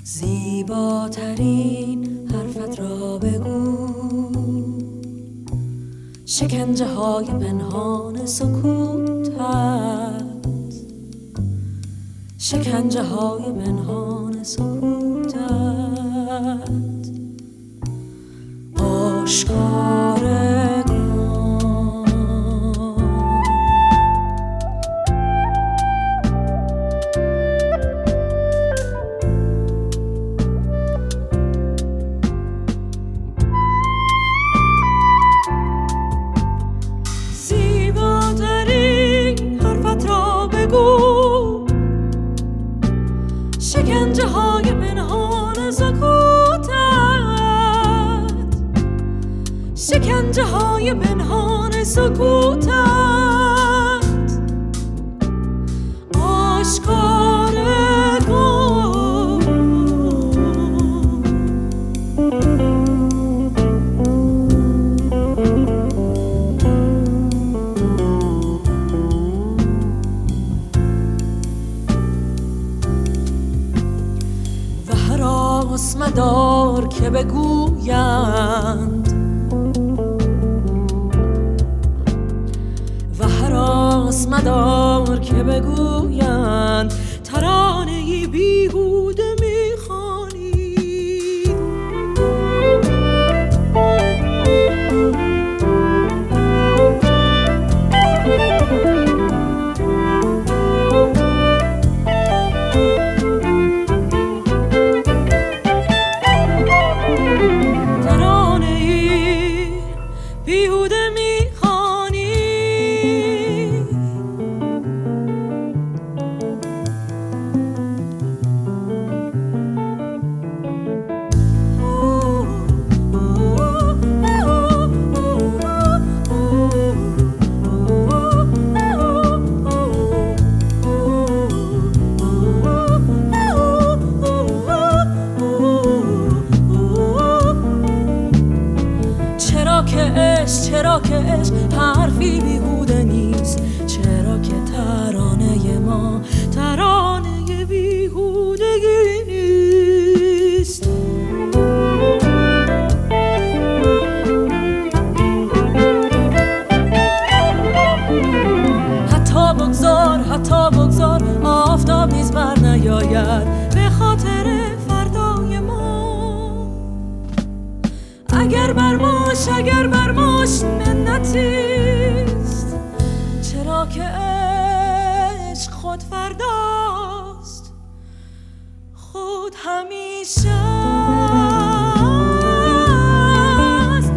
زیباترین حرفت را بگو، شکنجه های پنهان سکوتت، شکنجه های پنهان سکوتت آشکار کن. زیباترین حرفت را بگو، شکنجه های پنهان سکوتت، شکنجه های پنهان سکوتت آشکار کن. و هراس مدار که بگویند، و هراس مدار که بگویند ترانه‌ای بیهوده می‌خوانی. ترانه‌ای بیهوده می‌خوانی. چرا که عشق حرفی بیهوده نیست، چرا که ترانه ما ترانه بیهودگی نیست. حتی بگذار آفتاب نیز بر نیاید به خاطر فردای ما. اگر بر ماش منتیست، چرا که عشق خود فرداست، خود همیشه است.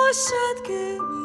باشد که